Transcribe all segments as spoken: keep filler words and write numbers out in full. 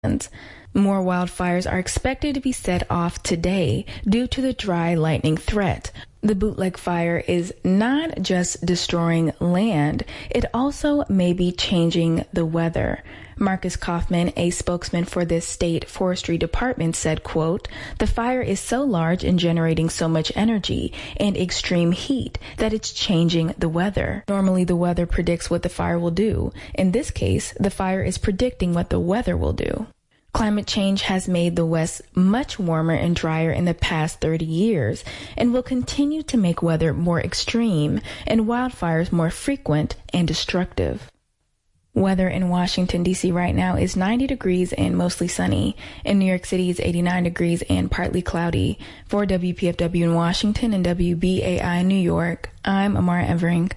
More wildfires are expected to be set off today due to the dry lightning threat. The bootleg fire is not just destroying land, it also may be changing the weather. Marcus Kaufman, a spokesman for the state forestry department, said, quote, "The fire is so large and generating so much energy and extreme heat that it's changing the weather. Normally, the weather predicts what the fire will do. In this case, the fire is predicting what the weather will do." Climate change has made the West much warmer and drier in the past thirty years and will continue to make weather more extreme and wildfires more frequent and destructive. Weather in Washington, D C right now is ninety degrees and mostly sunny. In New York City, it's eighty-nine degrees and partly cloudy. For W P F W in Washington and W B A I New York, I'm Amara Evering.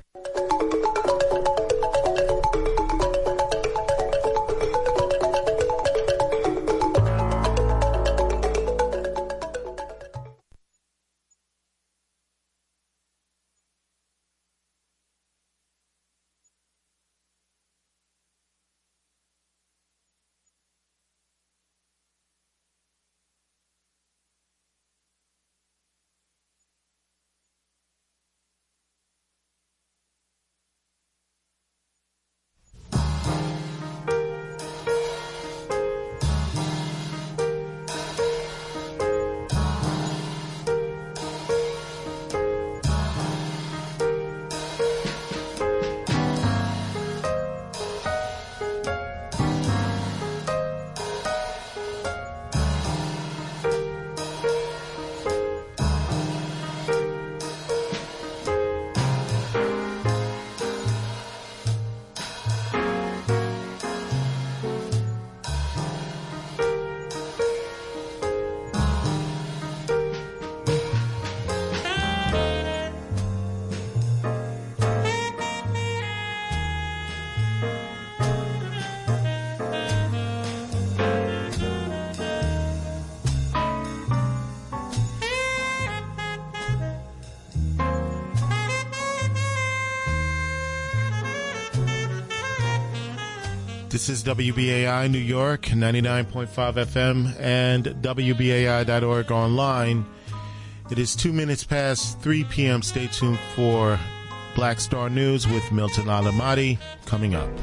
This is W B A I New York, ninety-nine point five F M, and W B A I dot org online. It is two minutes past three p.m. Stay tuned for Black Star News with Milton Alamati coming up.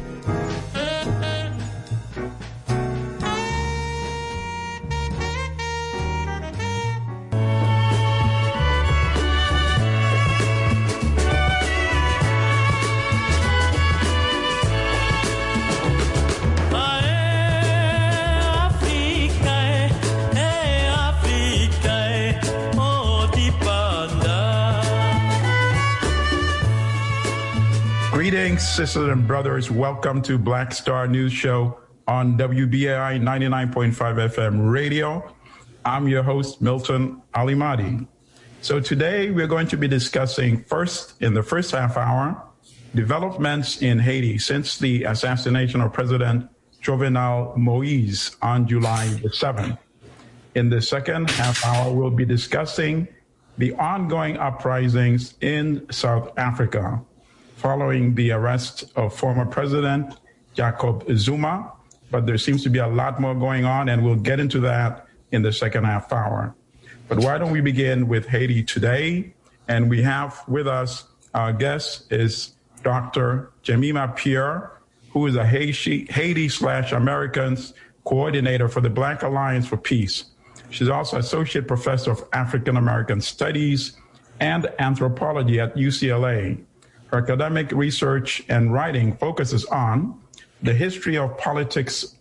Greetings, sisters and brothers. Welcome to Black Star News Show on W B A I ninety-nine point five F M radio. I'm your host, Milton Alimadi. So today we're going to be discussing first, in the first half hour, developments in Haiti since the assassination of President Jovenel Moise on July the seventh. In the second half hour, we'll be discussing the ongoing uprisings in South Africa following the arrest of former President Jacob Zuma. But there seems to be a lot more going on, and we'll get into that in the second half hour. But why don't we begin with Haiti today? And we have with us, our guest is Doctor Jemima Pierre, who is a Haiti slash Americans coordinator for the Black Alliance for Peace. She's also Associate Professor of African American Studies and Anthropology at U C L A. Her academic research and writing focuses on the history of politics,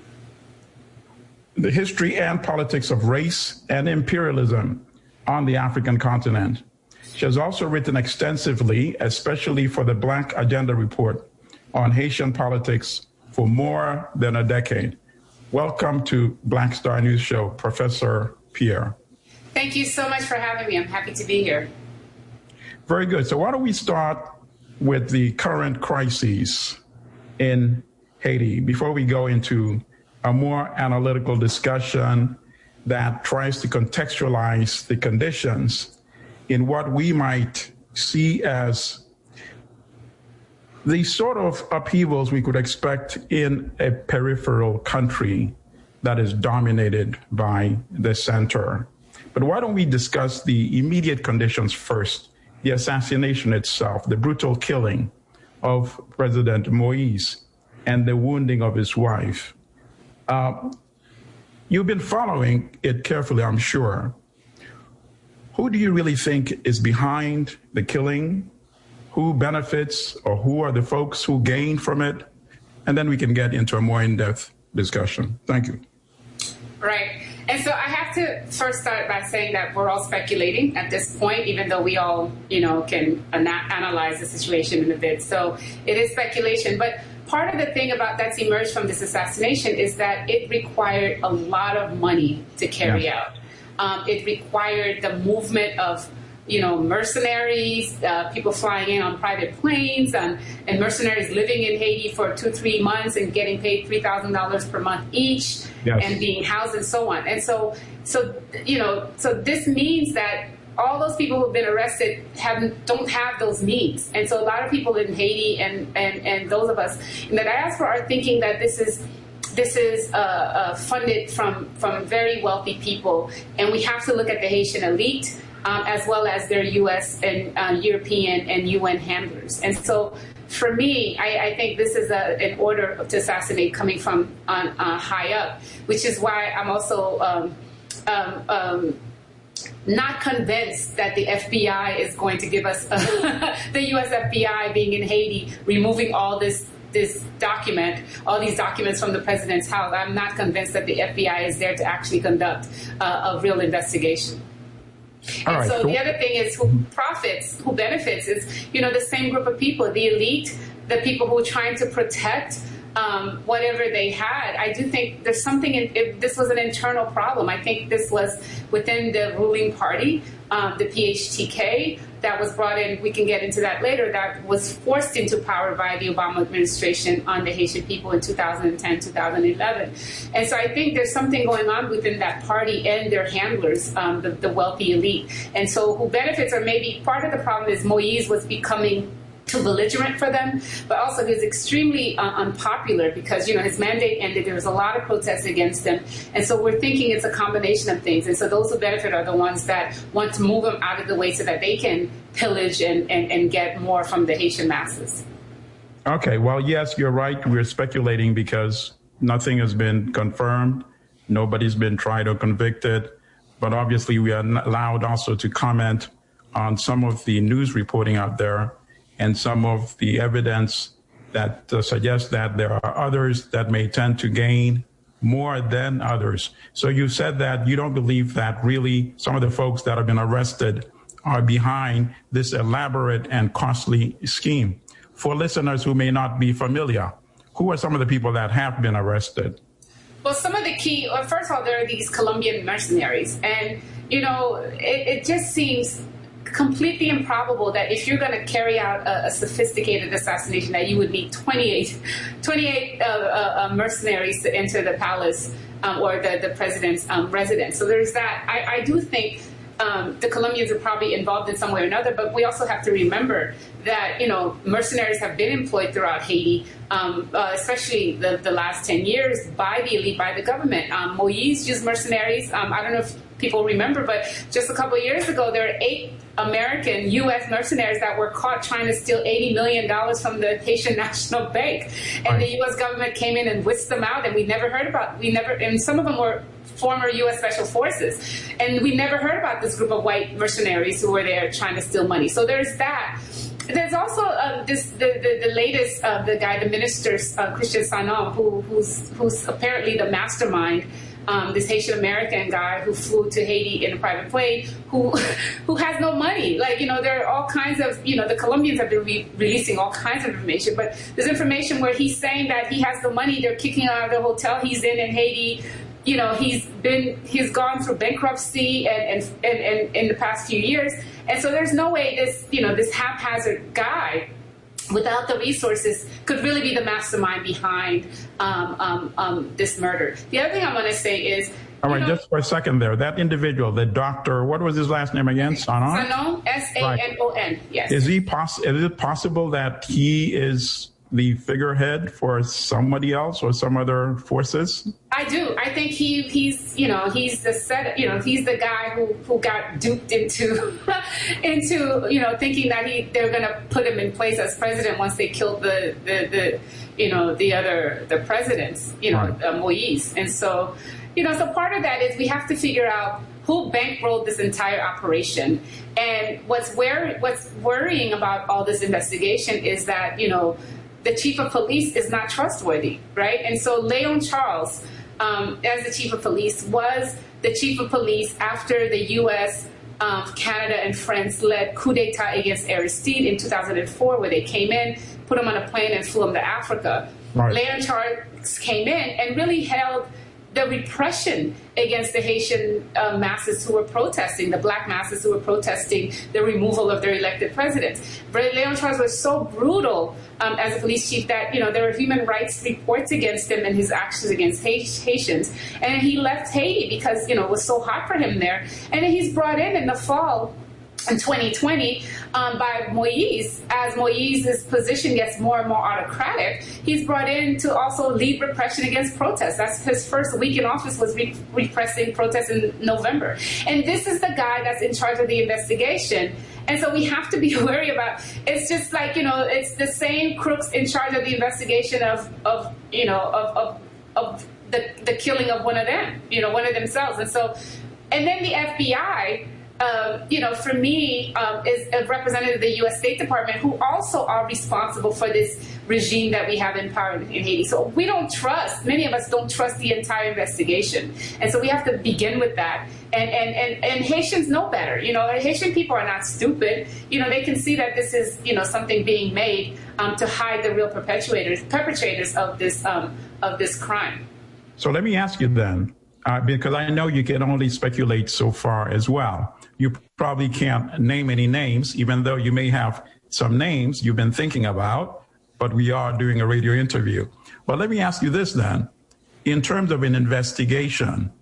the history and politics of race and imperialism on the African continent. She has also written extensively, especially for the Black Agenda Report, on Haitian politics for more than a decade. Welcome to Black Star News Show, Professor Pierre. Thank you so much for having me. I'm happy to be here. Very good. So why don't we start with the current crises in Haiti before we go into a more analytical discussion that tries to contextualize the conditions in what we might see as the sort of upheavals we could expect in a peripheral country that is dominated by the center. But why don't we discuss the immediate conditions first? The assassination itself, the brutal killing of President Moise and the wounding of his wife. Uh, you've been following it carefully, I'm sure. Who do you really think is behind the killing? Who benefits, or who are the folks who gain from it? And then we can get into a more in-depth discussion. Thank you. Right. And so I have to first start by saying that we're all speculating at this point, even though we all, you know, can ana- analyze the situation in a bit. So it is speculation. But part of the thing about that's emerged from this assassination is that it required a lot of money to carry yeah. out. Um, it required the movement of, you know, mercenaries, uh, people flying in on private planes, and, and mercenaries living in Haiti for two, three months and getting paid three thousand dollars per month each, yes. and being housed and so on. And so, so you know, so this means that all those people who've been arrested haven't don't have those means. And so a lot of people in Haiti and, and, and those of us in the diaspora are thinking that this is This is uh, uh, funded from, from very wealthy people, and we have to look at the Haitian elite um, as well as their U S and uh, European and U N handlers. And so for me, I, I think this is a, an order to assassinate coming from on, uh, high up, which is why I'm also um, um, um, not convinced that the F B I is going to give us, uh, the U S F B I being in Haiti, removing all this this document, all these documents from the president's house. I'm not convinced that the F B I is there to actually conduct uh, a real investigation. All and right, so cool. The other thing is who profits, who benefits is, you know, the same group of people, the elite, the people who are trying to protect um, whatever they had. I do think there's something, in, if this was an internal problem. I think this was within the ruling party, um, the P H T K, that was brought in, we can get into that later, that was forced into power by the Obama administration on the Haitian people in two thousand ten, two thousand eleven. And so I think there's something going on within that party and their handlers, um, the, the wealthy elite. And so who benefits, or maybe part of the problem is Moise was becoming too belligerent for them, but also he was extremely uh, unpopular because, you know, his mandate ended. There was a lot of protests against him. And so we're thinking it's a combination of things. And so those who benefit are the ones that want to move him out of the way so that they can pillage and, and, and get more from the Haitian masses. Okay, well, yes, you're right. We're speculating because nothing has been confirmed. Nobody's been tried or convicted. But obviously we are allowed also to comment on some of the news reporting out there and some of the evidence that uh, suggests that there are others that may tend to gain more than others. So you said that you don't believe that really some of the folks that have been arrested are behind this elaborate and costly scheme. For listeners who may not be familiar, who are some of the people that have been arrested? Well, some of the key, well, first of all, there are these Colombian mercenaries. And, you know, it, it just seems completely improbable that if you're going to carry out a, a sophisticated assassination, that you would need twenty-eight, twenty-eight uh, uh, uh, mercenaries to enter the palace um, or the, the president's um, residence. So there's that. I, I do think um, the Colombians are probably involved in some way or another, but we also have to remember that, you know, mercenaries have been employed throughout Haiti, um, uh, especially the, the last ten years by the elite, by the government. Um, Moise used mercenaries. Um, I don't know if people remember, but just a couple of years ago, there were eight American U S mercenaries that were caught trying to steal eighty million dollars from the Haitian National Bank. And right. the U S government came in and whisked them out, and we never heard about, we never, and some of them were former U S Special Forces. And we never heard about this group of white mercenaries who were there trying to steal money. So there's that. There's also uh, this the, the, the latest, uh, the guy, the minister, uh, Christian Sanon, who, who's, who's apparently the mastermind. Um, this Haitian American guy who flew to Haiti in a private plane, who who has no money. Like, you know, there are all kinds of, you know, the Colombians have been re- releasing all kinds of information, but there's information where he's saying that he has no money. They're kicking him out of the hotel he's in in Haiti. You know, he's been, he's gone through bankruptcy and, and, and, and in the past few years. And so there's no way this, you know, this haphazard guy without the resources could really be the mastermind behind um, um, um, this murder. The other thing I'm going to say is, all right, know, just for a second there, that individual, the doctor, what was his last name again? Sanon? Sanon, S A N O N, yes. Is he poss- is it possible that he is the figurehead for somebody else or some other forces? I do. I think he he's you know he's the set you know he's the guy who, who got duped into into you know thinking that he they're going to put him in place as president once they killed the the, the you know the other the presidents you know right. uh, Moise. And so you know so part of that is we have to figure out who bankrolled this entire operation. And what's wor- what's worrying about all this investigation is that you know. the chief of police is not trustworthy, right? And so Leon Charles, um, as the chief of police, was the chief of police after the U S, um, Canada, and France led coup d'etat against Aristide in two thousand four, where they came in, put him on a plane, and flew him to Africa. Right. Leon Charles came in and really held the repression against the Haitian uh, masses who were protesting, the black masses who were protesting the removal of their elected president. Leon Charles was so brutal um, as a police chief that, you know, there were human rights reports against him and his actions against Haitians. And then he left Haiti because, you know, it was so hot for him there. And then he's brought in in the fall in twenty twenty um, by Moise. As Moise's position gets more and more autocratic, he's brought in to also lead repression against protests. That's his first week in office, was re- repressing protests in November. And this is the guy that's in charge of the investigation. And so we have to be wary about, it's just like, you know, it's the same crooks in charge of the investigation of, of you know, of, of, of the, the killing of one of them, you know, one of themselves. And so, and then the F B I, Um, you know, for me, um, is a representative of the U S State Department, who also are responsible for this regime that we have in power in Haiti. So we don't trust, many of us don't trust the entire investigation. And so we have to begin with that. And, and, and, and Haitians know better. You know, Haitian people are not stupid. You know, they can see that this is, you know, something being made um, to hide the real perpetrators, perpetrators of this, um, of this crime. So let me ask you then, uh, because I know you can only speculate so far as well. You probably can't name any names, even though you may have some names you've been thinking about, but we are doing a radio interview. But let me ask you this then. In terms of an investigation,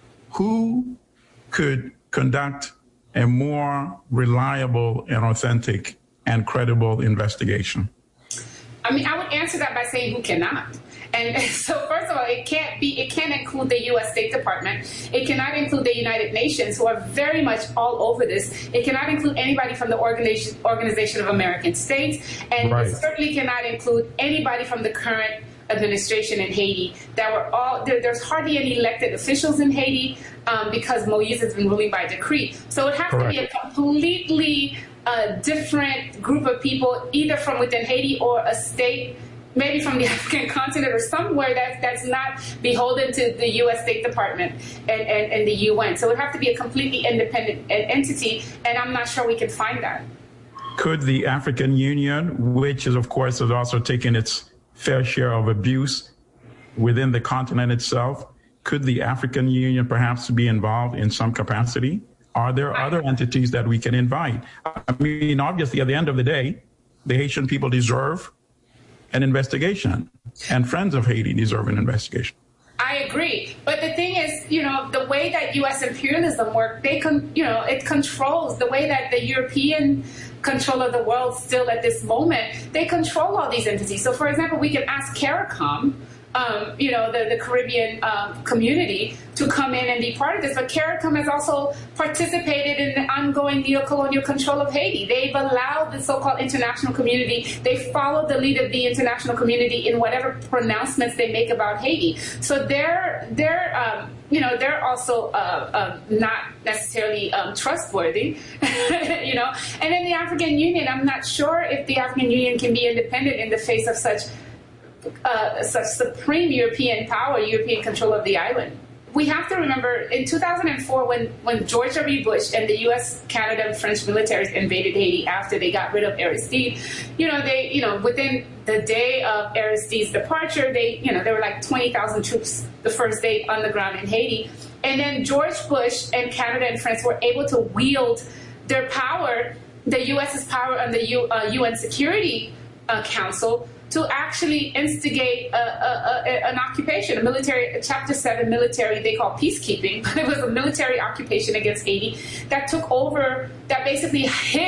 who could conduct a more reliable and authentic and credible investigation? I mean, I would answer that by saying who cannot. And so, first of all, it can't be, it can't include the U S State Department. It cannot include the United Nations, who are very much all over this. It cannot include anybody from the Organization, Organization of American States. And right. It certainly cannot include anybody from the current administration in Haiti. That were all there, there's hardly any elected officials in Haiti um, because Moise has been ruling by decree. So it has Correct. to be a completely uh, different group of people, either from within Haiti or a state, maybe from the African continent or somewhere that, that's not beholden to the U S State Department and, and, and the U N. So it would have to be a completely independent entity, and I'm not sure we can find that. Could the African Union, which is, of course, has also taken its fair share of abuse within the continent itself, could the African Union perhaps be involved in some capacity? Are there right. other entities that we can invite? I mean, obviously, at the end of the day, the Haitian people deserve an investigation, and friends of Haiti deserve an investigation. I agree. But the thing is, you know, the way that U S imperialism works, they con- you know, it controls the way that the European control of the world still at this moment, they control all these entities. So, for example, we can ask CARICOM, um, you know, the, the Caribbean um, community to come in and be part of this. But CARICOM has also participated in the ongoing neo-colonial control of Haiti. They've allowed the so-called international community, they followed the lead of the international community in whatever pronouncements they make about Haiti. So they're, they're um, you know, they're also uh, uh, not necessarily um, trustworthy, you know. And then the African Union, I'm not sure if the African Union can be independent in the face of such Uh, such supreme European power, European control of the island. We have to remember in two thousand four, when, when George W. Bush and the U S, Canada, and French militaries invaded Haiti after they got rid of Aristide, you know, they, you know, within the day of Aristide's departure, they, you know, there were like twenty thousand troops the first day on the ground in Haiti. And then George Bush and Canada and France were able to wield their power, the US's power on the U, uh, U N Security uh, Council, to actually instigate a, a, a, an occupation, a military, a Chapter seven military, they call peacekeeping, but it was a military occupation against Haiti that took over, that basically hid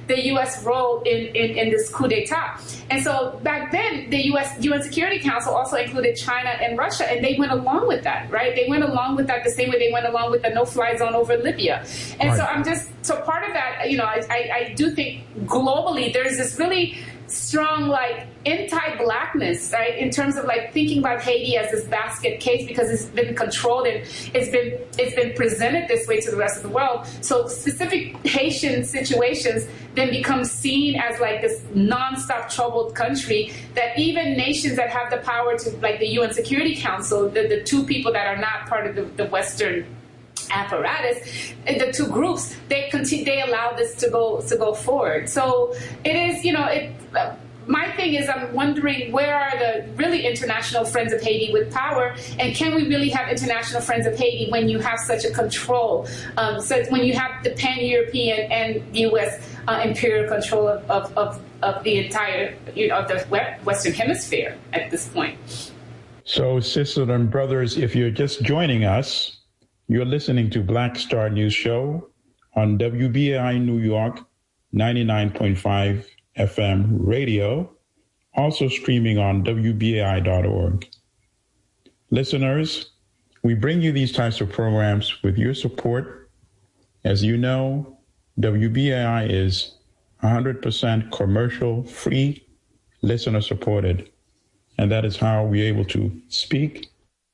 the U S role in, in, in this coup d'etat. And so back then, the U S U N Security Council also included China and Russia, and they went along with that, right? They went along with that the same way they went along with the no-fly zone over Libya. And right. so I'm just, so part of that, you know, I, I, I do think globally there's this really strong, like, anti-blackness, right, in terms of like thinking about Haiti as this basket case because it's been controlled and it's been it's been presented this way to the rest of the world. So specific Haitian situations then become seen as like this nonstop troubled country that even nations that have the power to, like the U N Security Council, the, the two people that are not part of the, the Western apparatus, the two groups, they continue, they allow this to go to go forward. So it is, you know, it. Uh, my thing is, I'm wondering where are the really international friends of Haiti with power, and can we really have international friends of Haiti when you have such a control? Um, so when you have the pan-European and U S uh, imperial control of, of, of, of the entire, you know, of the Western Hemisphere at this point. So, sisters and brothers, if you're just joining us, you're listening to Black Star News Show on W B A I New York, ninety-nine point five F M radio, also streaming on W B A I dot org. Listeners, we bring you these types of programs with your support. As you know, W B A I is one hundred percent commercial, free, listener supported. And that is how we're able to speak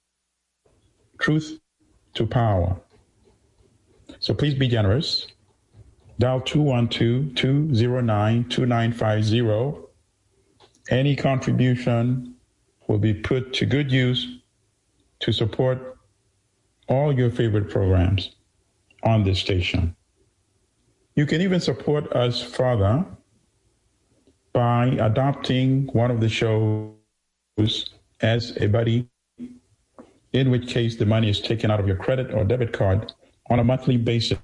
truth to power. So please be generous. Dial two one two, two zero nine, two nine five zero. Any contribution will be put to good use to support all your favorite programs on this station. You can even support us further by adopting one of the shows as a buddy, in which case the money is taken out of your credit or debit card on a monthly basis.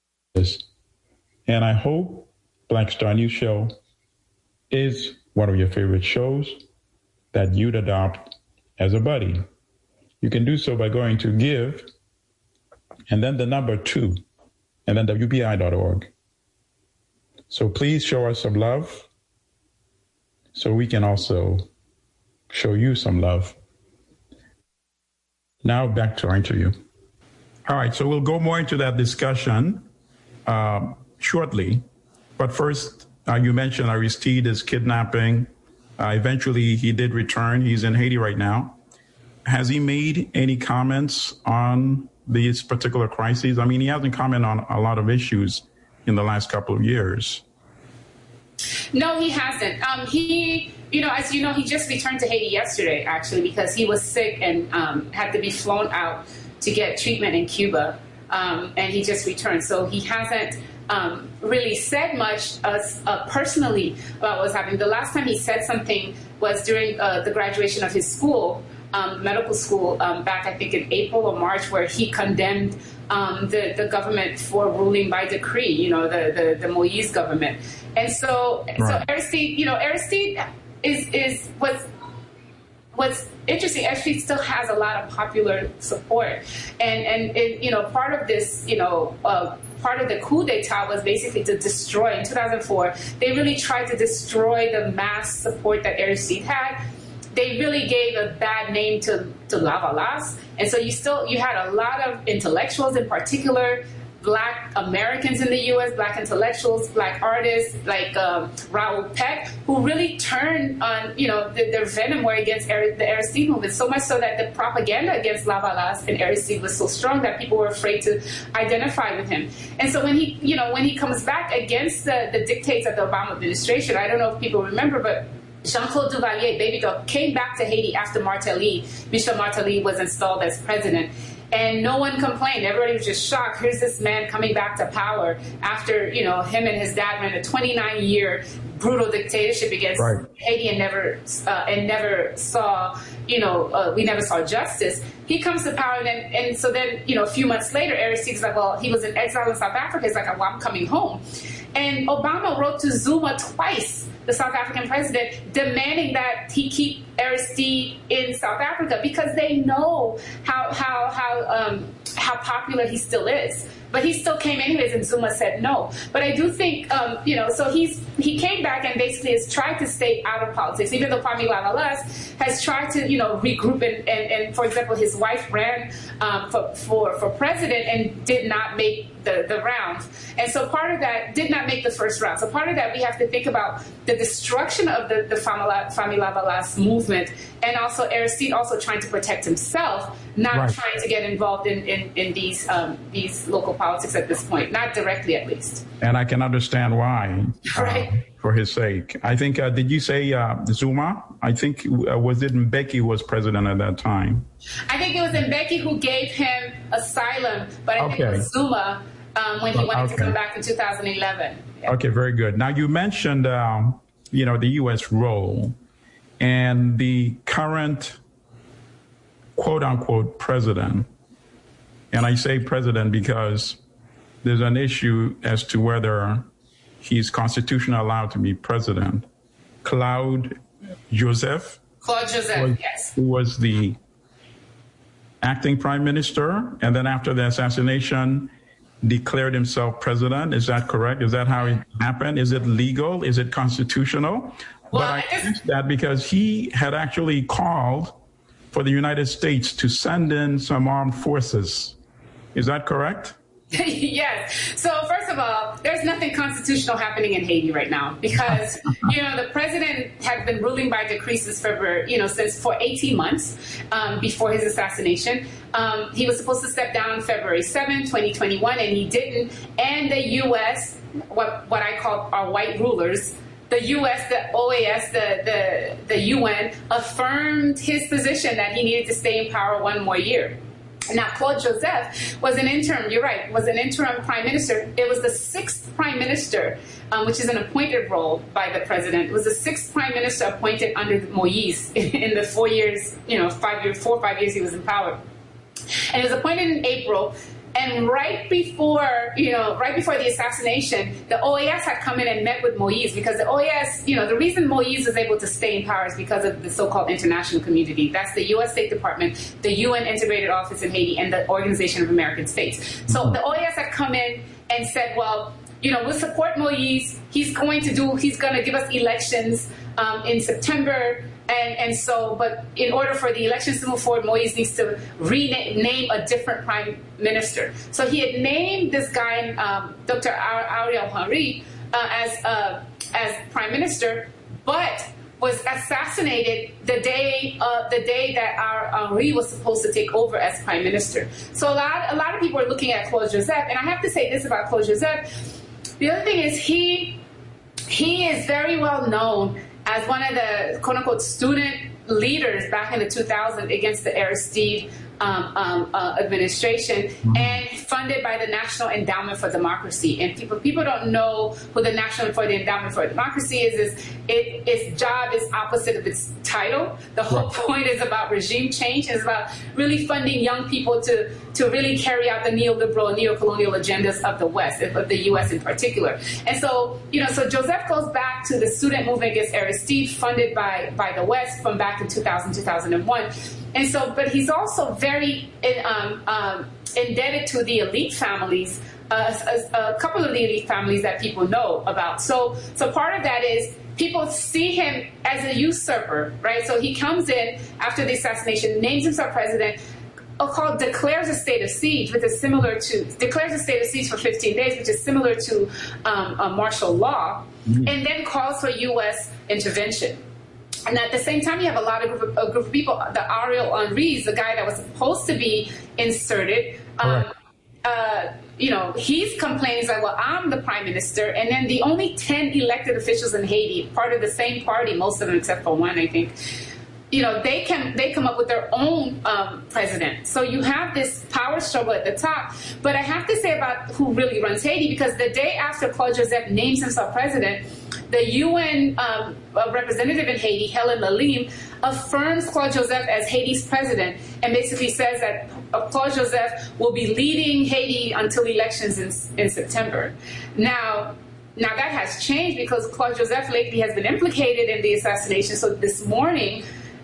And I hope Black Star News Show is one of your favorite shows that you'd adopt as a buddy. You can do so by going to Give, and then the number two, and then W B I dot org. So please show us some love so we can also show you some love. Now back to our interview. All right, so we'll go more into that discussion uh, shortly. But first, uh, you mentioned Aristide's kidnapping. Uh, eventually, he did return. He's in Haiti right now. Has he made any comments on these particular crises? I mean, he hasn't commented on a lot of issues in the last couple of years. No, he hasn't. Um, he, you know, as you know, he just returned to Haiti yesterday, actually, because he was sick and um, had to be flown out to get treatment in Cuba. Um, and he just returned. So he hasn't um, really said much uh, uh, personally about what's happening. The last time he said something was during uh, the graduation of his school, um, medical school, um, back, I think, in April or March, where he condemned um, the, the government for ruling by decree, you know, the, the, the Moïse government. And so, right. so Aristide, you know, Aristide is, is what's, what's interesting. Aristide still has a lot of popular support. And, and it, you know, part of this, you know, uh, part of the coup d'etat was basically to destroy, in two thousand four, they really tried to destroy the mass support that Aristide had. They really gave a bad name to, to Lavalas. And so you still, you had a lot of intellectuals, in particular, Black Americans in the U S, Black intellectuals, Black artists like um, Raoul Peck, who really turned on, you know, the, their venom war against the Aristide movement, so much so that the propaganda against Lavalas and Aristide was so strong that people were afraid to identify with him. And so when he, you know, when he comes back against the, the dictates of the Obama administration, I don't know if people remember, but Jean-Claude Duvalier, Baby Doll, came back to Haiti after Martelly, Michel Martelly was installed as president. And no one complained. Everybody was just shocked. Here's this man coming back to power after, you know, him and his dad ran a twenty-nine year brutal dictatorship against right. Haiti and never uh, and never saw, you know, uh, we never saw justice. He comes to power, and, then, and so then, you know, a few months later, Aristide's like, well, he was in exile in South Africa. He's like, well, I'm coming home. And Obama wrote to Zuma twice, the South African president, demanding that he keep Aristide in South Africa because they know how how how um, how popular he still is. But he still came anyways, and Zuma said no. But I do think, um, you know, so he's he came back and basically has tried to stay out of politics, even though Kwame Lavalas has tried to, you know, regroup. And, and, and for example, his wife ran um, for, for, for president and did not make the, the round. And so part of that did not make the first round. So part of that, we have to think about the destruction of the, the Kwame Lavalas movement, and also Aristide also trying to protect himself, not right. trying to get involved in, in, in these um, these local politics at this point, not directly at least. And I can understand why, right. uh, for his sake. I think, uh, did you say uh, Zuma? I think, uh, was it Mbeki was president at that time? I think it was Mbeki who gave him asylum, but I okay. think it was Zuma um, when he wanted okay. to come back in two thousand eleven. Yeah. Okay, very good. Now, you mentioned, um, you know, the U S role and the current quote unquote president. And I say president because there's an issue as to whether he's constitutionally allowed to be president. Claude Joseph. Claude Joseph, was, yes. Who was the acting prime minister, and then after the assassination, declared himself president. Is that correct? Is that how it happened? Is it legal? Is it constitutional? Well, but I asked that because he had actually called for the United States to send in some armed forces. Is that correct? Yes. So first of all, there's nothing constitutional happening in Haiti right now because, you know, the president had been ruling by decree since February, you know, since for eighteen months um, before his assassination. Um, he was supposed to step down February seventh, twenty twenty-one, and he didn't. And the U S, what, what I call our white rulers, the U S, the O A S, the, the, the U N affirmed his position that he needed to stay in power one more year. Now, Claude Joseph was an interim, you're right, was an interim prime minister. It was the sixth prime minister, um, which is an appointed role by the president. It was the sixth prime minister appointed under Moïse in, in the four years, you know, five years, four or five years he was in power. And he was appointed in April. And right before, you know, right before the assassination, the O A S had come in and met with Moïse because the O A S, you know, the reason Moïse was able to stay in power is because of the so-called international community. That's the U S State Department, the U N Integrated Office in Haiti, and the Organization of American States. So the O A S had come in and said, well, you know, we'll support Moïse. He's going to do, he's going to give us elections um, in September. And, and so, but in order for the elections to move forward, Moïse needs to rename a different prime minister. So he had named this guy, um, Doctor Ariel Henry, uh, as uh, as prime minister, but was assassinated the day uh, the day that our Henry was supposed to take over as prime minister. So a lot a lot of people are looking at Claude Joseph, and I have to say this about Claude Joseph. The other thing is he he is very well known as one of the quote-unquote student leaders back in the two thousands against the Aristide um, um, uh, administration, and funded by the National Endowment for Democracy. And people people don't know who the National for the Endowment for Democracy is. Is it, its job is opposite of its title. The whole point is about regime change. It's about really funding young people to to really carry out the neoliberal, neo-colonial agendas of the West, of the U S in particular. And so, you know, so Joseph goes back to the student movement against Aristide, funded by by the West from back in two thousand, two thousand one. And so, but he's also very um, um, indebted to the elite families, uh, a, a couple of the elite families that people know about. So, so part of that is people see him as a usurper, right? So he comes in after the assassination, names himself president, called declares a state of siege, which is similar to declares a state of siege for fifteen days, which is similar to um, a martial law, mm-hmm. and then calls for U S intervention. And at the same time, you have a lot of group of, a group of people. The Ariel Henry, the guy that was supposed to be inserted. Um, right. uh, you know, he's complaining, he's like, well, I'm the prime minister. And then the only ten elected officials in Haiti, part of the same party, most of them except for one, I think, you know, they can they come up with their own um, president. So you have this power struggle at the top. But I have to say about who really runs Haiti, because the day after Claude Joseph names himself president, the U N um, representative in Haiti, Helen Lalim, affirms Claude Joseph as Haiti's president and basically says that Claude Joseph will be leading Haiti until elections in, in September. Now, Now, that has changed because Claude Joseph lately has been implicated in the assassination. So this morning,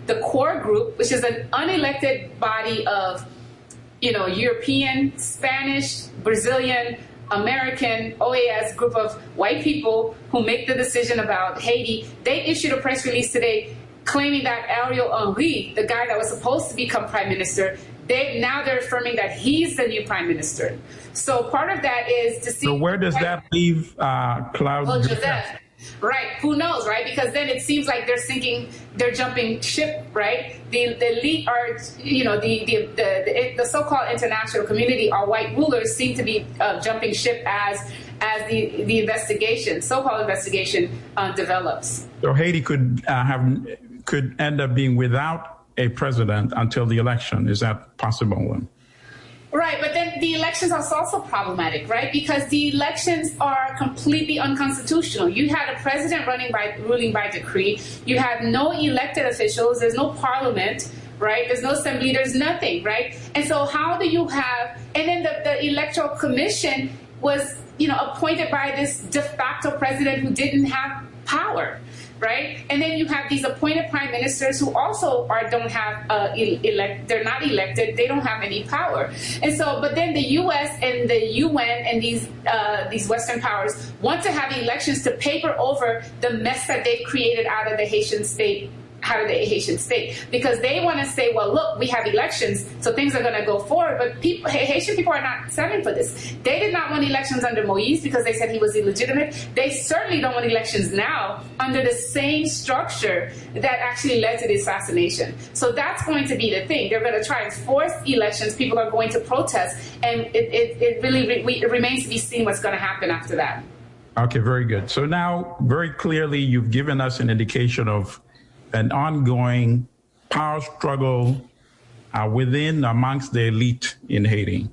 the core group, which is an unelected body of, you know, European, Spanish, Brazilian, American, O A S group of white people who make the decision about Haiti. They issued a press release today claiming that Ariel Henry, the guy that was supposed to become prime minister, they now they're affirming that he's the new prime minister. So part of that is to see. So where does that leave uh, Claude well, Joseph? Joseph? Right. Who knows, right? Because then it seems like they're sinking, they're jumping ship, right? The the elite are, you know, the the the, the, the so-called international community, our white rulers seem to be uh, jumping ship as as the the investigation, so-called investigation, uh, develops. So Haiti could uh, have could end up being without a president until the election. Is that possible? Right, but then the elections are also problematic, right? Because the elections are completely unconstitutional. You had a president running by ruling by decree. You have no elected officials. There's no parliament, right? There's no assembly. There's nothing, right? And so how do you have? And then the, the electoral commission was, you know, appointed by this de facto president who didn't have power. Right, and then you have these appointed prime ministers who also are don't have uh, elect. They're not elected. They don't have any power. And so, but then the U S and the U N and these uh, these Western powers want to have elections to paper over the mess that they've created out of the Haitian state. Out of the Haitian state, because they want to say, well, look, we have elections, so things are going to go forward. But people, Haitian people are not selling for this. They did not want elections under Moïse because they said he was illegitimate. They certainly don't want elections now under the same structure that actually led to the assassination. So that's going to be the thing. They're going to try and force elections. People are going to protest, and it, it, it really re it remains to be seen what's going to happen after that. Okay, very good. So now, very clearly, you've given us an indication of an ongoing power struggle uh, within, amongst the elite in Haiti.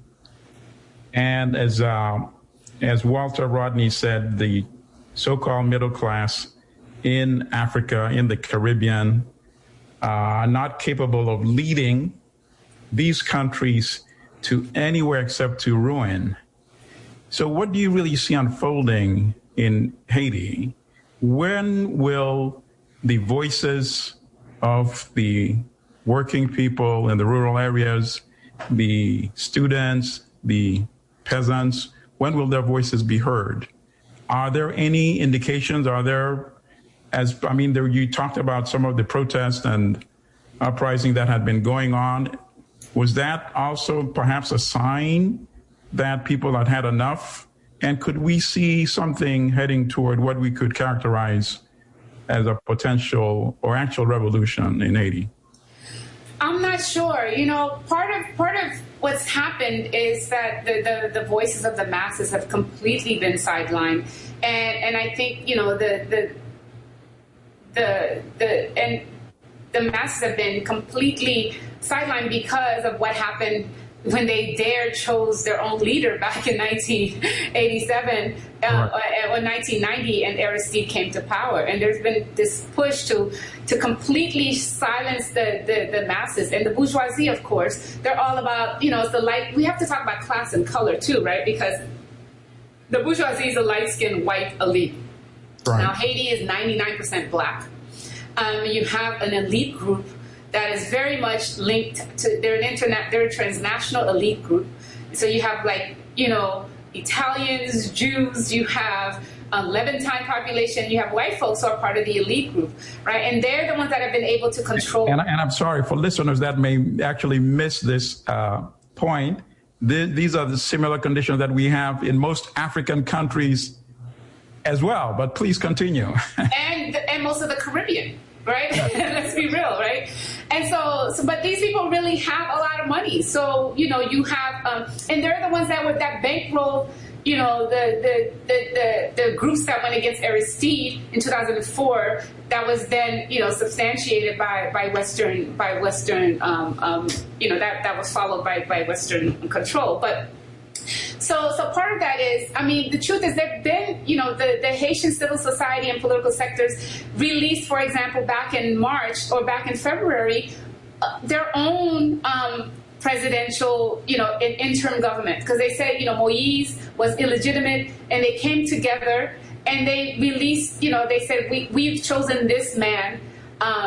And as, uh, as Walter Rodney said, the so-called middle class in Africa, in the Caribbean, uh, are not capable of leading these countries to anywhere except to ruin. So what do you really see unfolding in Haiti? When will the voices of the working people in the rural areas, the students, the peasants, when will their voices be heard? Are there any indications? Are there, as I mean, there, you talked about some of the protests and uprising that had been going on. Was that also perhaps a sign that people had had enough? And could we see something heading toward what we could characterize as a potential or actual revolution in Haiti? I'm not sure. You know, part of part of what's happened is that the, the, the voices of the masses have completely been sidelined. And and I think, you know, the the the the and the masses have been completely sidelined because of what happened when they dared chose their own leader back in nineteen eighty-seven uh, right. or nineteen ninety, and Aristide came to power. And there's been this push to to completely silence the, the, the masses. And the bourgeoisie, of course, they're all about, you know, it's the light. We have to talk about class and color, too, right? Because the bourgeoisie is a light-skinned white elite. Right. Now, Haiti is ninety-nine percent black. Um, you have an elite group that is very much linked to, they're an internet, they're a transnational elite group. So you have, like, you know, Italians, Jews, you have a Levantine population, you have white folks who are part of the elite group, right? And they're the ones that have been able to control. And, and I'm sorry for listeners that may actually miss this uh, point. The, these are the similar conditions that we have in most African countries as well, but please continue. and, and most of the Caribbean. Right? Let's be real, right? And so, so, but these people really have a lot of money. So, you know, you have, um, and they're the ones that were that bankroll, you know, the, the, the, the, the groups that went against Aristide in two thousand four, that was then, you know, substantiated by, by Western, by Western, um, um, you know, that, that was followed by, by Western control. But, So, so part of that is, I mean, the truth is that then, you know, the, the Haitian civil society and political sectors released, for example, back in March or back in February, uh, their own um, presidential, you know, in, interim government. Because they said, you know, Moïse was illegitimate, and they came together and they released, you know, they said, we, we've chosen this man. Um,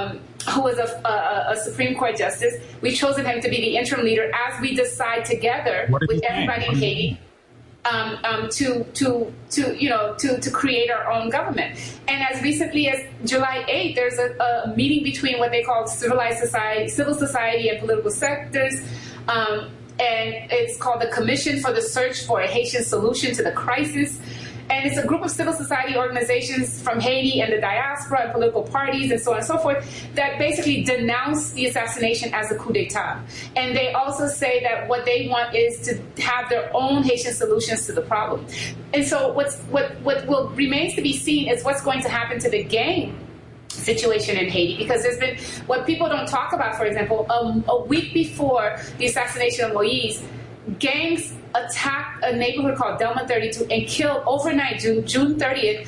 who was a, a, a Supreme Court justice. We've chosen him to be the interim leader as we decide together with everybody in Haiti um, um, to to to you know to to create our own government. And as recently as July eighth, there's a, a meeting between what they call civilized society, civil society, and political sectors. Um, and it's called the Commission for the Search for a Haitian Solution to the Crisis. And it's a group of civil society organizations from Haiti and the diaspora and political parties and so on and so forth that basically denounce the assassination as a coup d'etat. And they also say that what they want is to have their own Haitian solutions to the problem. And so what's, what, what will remains to be seen is what's going to happen to the gang situation in Haiti, because there's been what people don't talk about, for example, um, a week before the assassination of Moise, gangs attacked a neighborhood called Delma thirty-two and killed overnight, June, June thirtieth.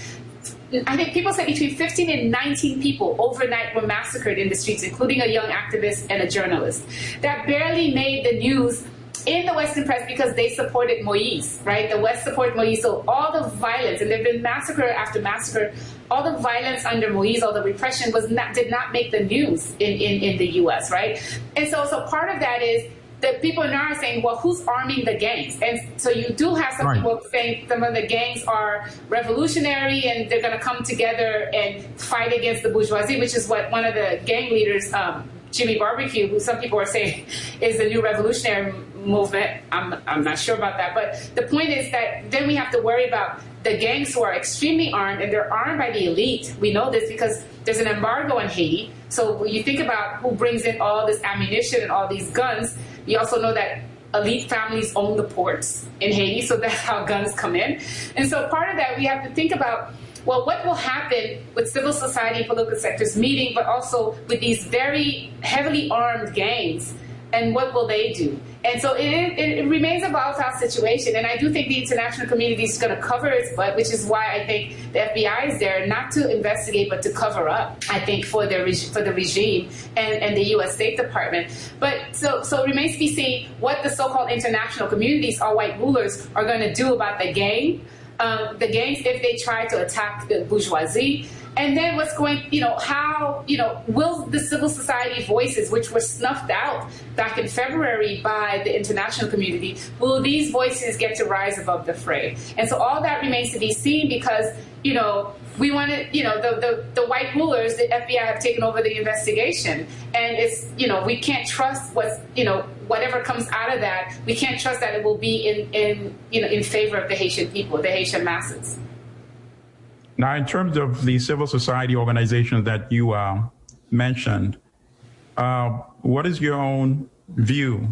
I think people say between fifteen and nineteen people overnight were massacred in the streets, including a young activist and a journalist. That barely made the news in the Western press because they supported Moise, right? The West supported Moise. So all the violence, and there have been massacre after massacre, all the violence under Moise, all the repression was not, did not make the news in, in, in the U S, right? And so, so part of that is that people now are saying, well, who's arming the gangs? And so you do have some right. people saying some of the gangs are revolutionary and they're going to come together and fight against the bourgeoisie, which is what one of the gang leaders, um, Jimmy Barbecue, who some people are saying is the new revolutionary movement. I'm, I'm not sure about that. But the point is that then we have to worry about the gangs who are extremely armed, and they're armed by the elite. We know this because there's an embargo in Haiti. So when you think about who brings in all this ammunition and all these guns, you also know that elite families own the ports in Haiti, so that's how guns come in. And so part of that, we have to think about, well, what will happen with civil society and political sectors meeting, but also with these very heavily armed gangs, and what will they do? And so it, it, it remains a volatile situation, and I do think the international community is going to cover its butt, which is why I think the F B I is there, not to investigate, but to cover up, I think, for the for the regime and, and the U S State Department. But so, so it remains to be seen what the so-called international communities, our white rulers, are going to do about the gang, um, the gangs if they try to attack the bourgeoisie. And then what's going, you know, how, you know, will the civil society voices, which were snuffed out back in February by the international community, will these voices get to rise above the fray? And so all that remains to be seen because, you know, we want to, you know, the, the, the white rulers, the F B I have taken over the investigation. And it's, you know, we can't trust what's, you know, whatever comes out of that, we can't trust that it will be in, in you know, in favor of the Haitian people, the Haitian masses. Now, in terms of the civil society organizations that you uh, mentioned, uh, what is your own view?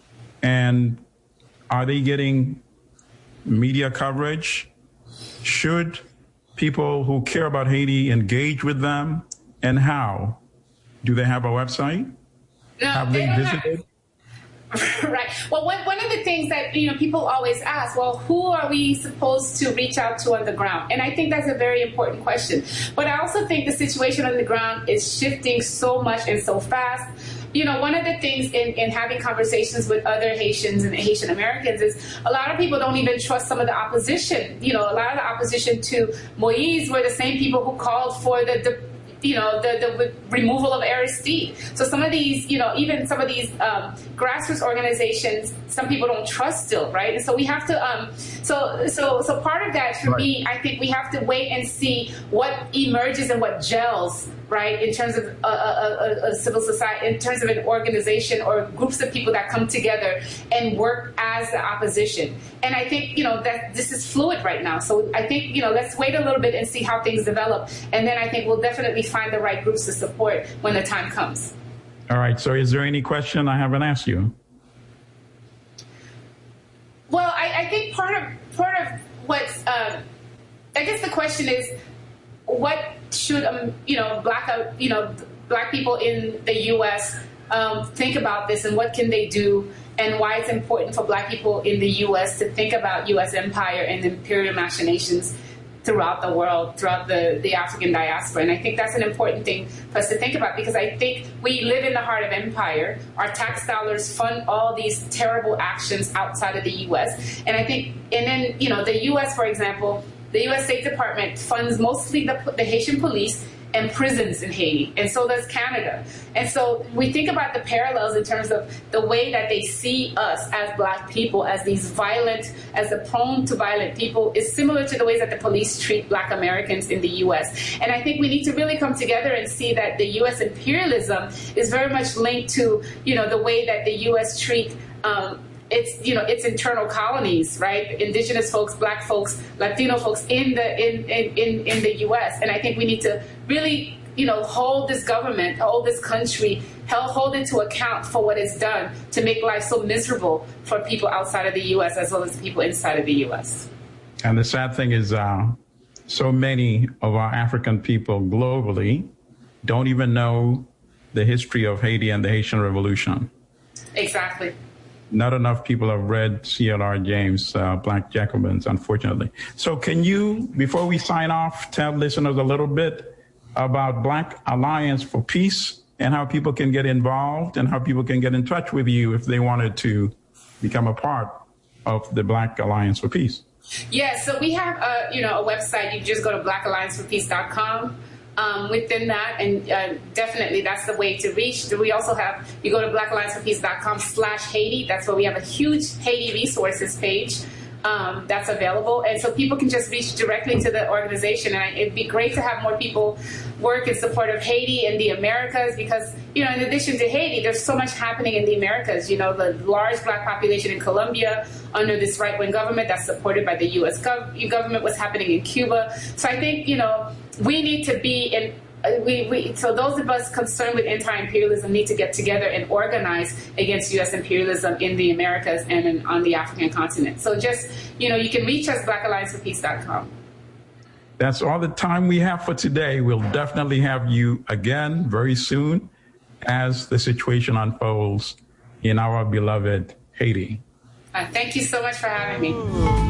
And are they getting media coverage? Should people who care about Haiti engage with them? And how? Do they have a website? No, have they, they visited? Have- Right. Well, one, one of the things that, you know, people always ask, well, who are we supposed to reach out to on the ground? And I think that's a very important question. But I also think the situation on the ground is shifting so much and so fast. You know, one of the things in, in having conversations with other Haitians and Haitian Americans is a lot of people don't even trust some of the opposition. You know, a lot of the opposition to Moise were the same people who called for the, the you know, the, the removal of Aristide. So some of these, you know, even some of these um, grassroots organizations, some people don't trust still, right? And so we have to, um, so so so part of that for right. me, I think we have to wait and see what emerges and what gels, right, in terms of a, a, a, a civil society, in terms of an organization or groups of people that come together and work as the opposition. And I think, you know, that this is fluid right now. So I think, you know, let's wait a little bit and see how things develop. And then I think we'll definitely find the right groups to support when the time comes. All right. So is there any question I haven't asked you? Well, I, I think part of part of what's, um, I guess the question is, what should, um, you know, black, uh, you know, black people in the U S um, think about this, and what can they do, and why it's important for black people in the U S to think about U S empire and imperial machinations throughout the world, throughout the, the African diaspora. And I think that's an important thing for us to think about, because I think we live in the heart of empire. Our tax dollars fund all these terrible actions outside of the U S. And I think, and then, you know, the U S, for example, the U S State Department funds mostly the, the Haitian police and prisons in Haiti, and so does Canada. And so we think about the parallels in terms of the way that they see us as Black people, as these violent, as the prone to violent people, is similar to the ways that the police treat Black Americans in the U S. And I think we need to really come together and see that the U S imperialism is very much linked to, you know, the way that the U S treat um, It's, you know, its internal colonies, right? Indigenous folks, Black folks, Latino folks in the in, in, in, in the U S. And I think we need to really, you know, hold this government, hold this country, hold it to account for what it's done to make life so miserable for people outside of the U S as well as people inside of the U S. And the sad thing is uh, so many of our African people globally don't even know the history of Haiti and the Haitian Revolution. Exactly. Not enough people have read C L R James, uh, Black Jacobins, unfortunately. So can you, before we sign off, tell listeners a little bit about Black Alliance for Peace and how people can get involved and how people can get in touch with you if they wanted to become a part of the Black Alliance for Peace? Yeah, so we have a, you know, a website. You just go to black alliance for peace dot com. Um, within that, and uh, definitely that's the way to reach. We also have, you go to black alliance for peace dot com slash Haiti. That's where we have a huge Haiti resources page um, that's available. And so people can just reach directly to the organization. And it'd be great to have more people work in support of Haiti and the Americas because, you know, in addition to Haiti, there's so much happening in the Americas. You know, the large Black population in Colombia under this right-wing government that's supported by the U S gov- government, what's happening in Cuba. So I think, you know, we need to be in, uh, we, we, so those of us concerned with anti-imperialism need to get together and organize against U S imperialism in the Americas and in, on the African continent. So just, you know, you can reach us, black alliance for peace dot com. That's all the time we have for today. We'll definitely have you again very soon as the situation unfolds in our beloved Haiti. Uh, thank you so much for having me.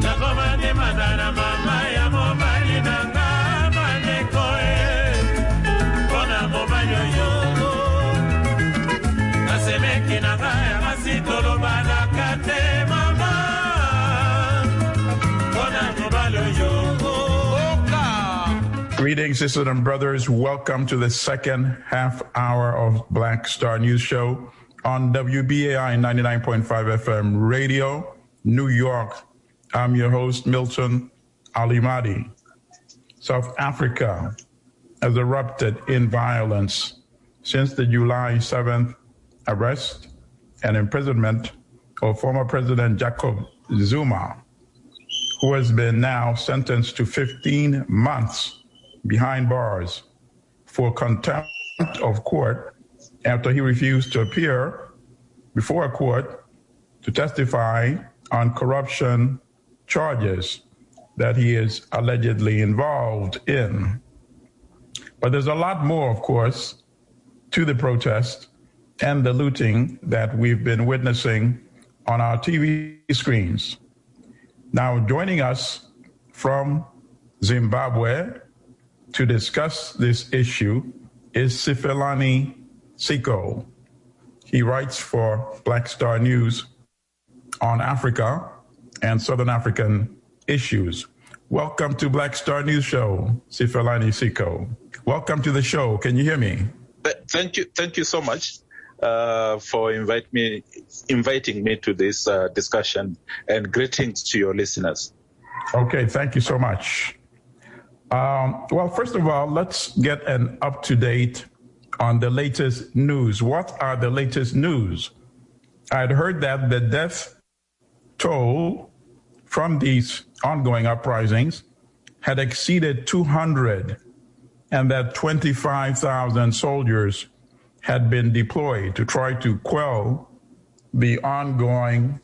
Greetings, sisters and brothers. Welcome to the second half hour of Black Star News Show on W B A I ninety-nine point five F M Radio, New York. I'm your host, Milton Alimadi. South Africa has erupted in violence since the July seventh arrest and imprisonment of former President Jacob Zuma, who has been now sentenced to fifteen months behind bars for contempt of court after he refused to appear before a court to testify on corruption charges that he is allegedly involved in. But there's a lot more, of course, to the protest and the looting that we've been witnessing on our T V screens. Now, joining us from Zimbabwe to discuss this issue is Sifelani Siko. He writes for Black Star News on Africa and Southern African issues. Welcome to Black Star News Show, Sifelani Siko. Welcome to the show. Can you hear me? Thank you. Thank you so much uh, for invite me, inviting me to this uh, discussion, and greetings to your listeners. Okay, thank you so much. Um, well, first of all, let's get an up-to-date on the latest news. What are the latest news? I'd heard that the death toll from these ongoing uprisings had exceeded two hundred and that twenty-five thousand soldiers had been deployed to try to quell the ongoing